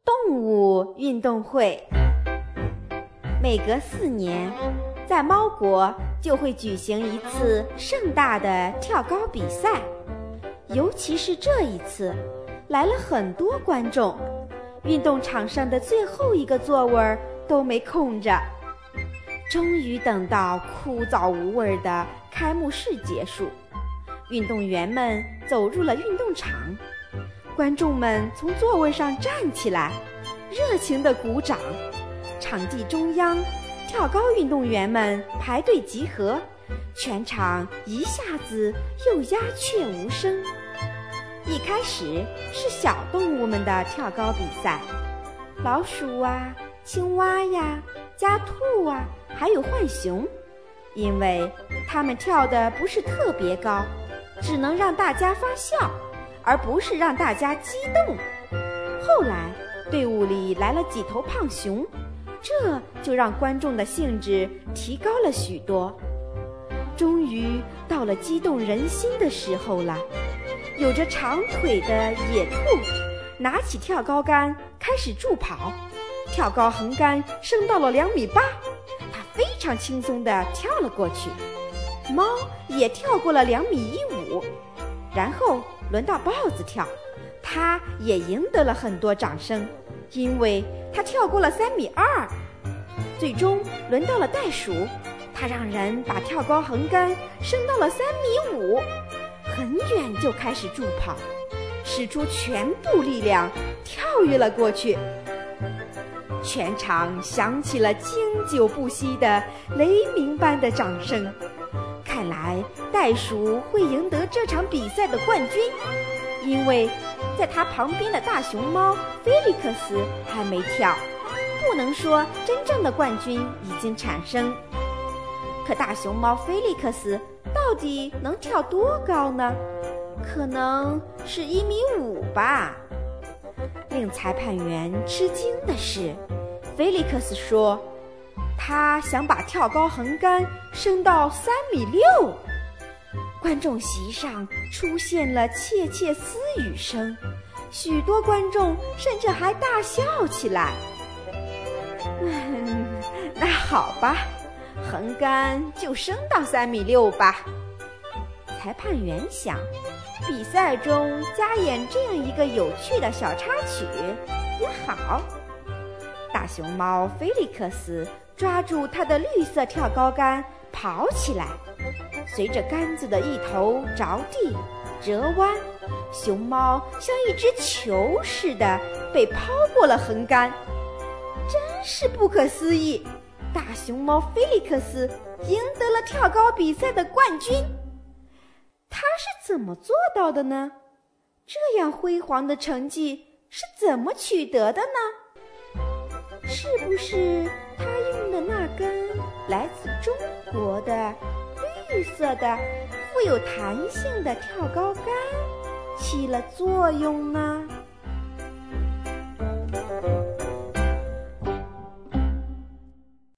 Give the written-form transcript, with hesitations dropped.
动物运动会。每隔4年，在猫国就会举行一次盛大的跳高比赛，尤其是这一次，来了很多观众，运动场上的最后一个座位都没空着。终于等到枯燥无味的开幕式结束，运动员们走入了运动场，观众们从座位上站起来，热情地鼓掌。场地中央，跳高运动员们排队集合，全场一下子又鸦雀无声。一开始是小动物们的跳高比赛，老鼠啊、青蛙呀、家兔啊，还有浣熊，因为它们跳得不是特别高，只能让大家发笑，而不是让大家激动。后来队伍里来了几头胖熊，这就让观众的兴致提高了许多。终于到了激动人心的时候了，有着长腿的野兔拿起跳高杆开始助跑，跳高横杆升到了2.8米，它非常轻松地跳了过去。猫也跳过了2.15米，然后轮到豹子跳，它也赢得了很多掌声，因为它跳过了3.2米。最终轮到了袋鼠，它让人把跳高横杆升到了3.5米，很远就开始助跑，使出全部力量跳跃了过去。全场响起了经久不息的雷鸣般的掌声。看来袋鼠会赢得这场比赛的冠军，因为在它旁边的大熊猫菲利克斯还没跳，不能说真正的冠军已经产生。可大熊猫菲利克斯到底能跳多高呢？可能是1.5米吧。令裁判员吃惊的是，菲利克斯说他想把跳高横杆升到3.6米。观众席上出现了窃窃私语声，许多观众甚至还大笑起来。那好吧，横杆就升到3.6米吧。裁判员想，比赛中加演这样一个有趣的小插曲也好。大熊猫菲利克斯抓住它的绿色跳高杆跑起来，随着杆子的一头着地折弯，熊猫像一只球似的被抛过了横杆。真是不可思议，大熊猫菲利克斯赢得了跳高比赛的冠军。他是怎么做到的呢？这样辉煌的成绩是怎么取得的呢？是不是他用的那根来自中国的绿色的富有弹性的跳高杆起了作用呢？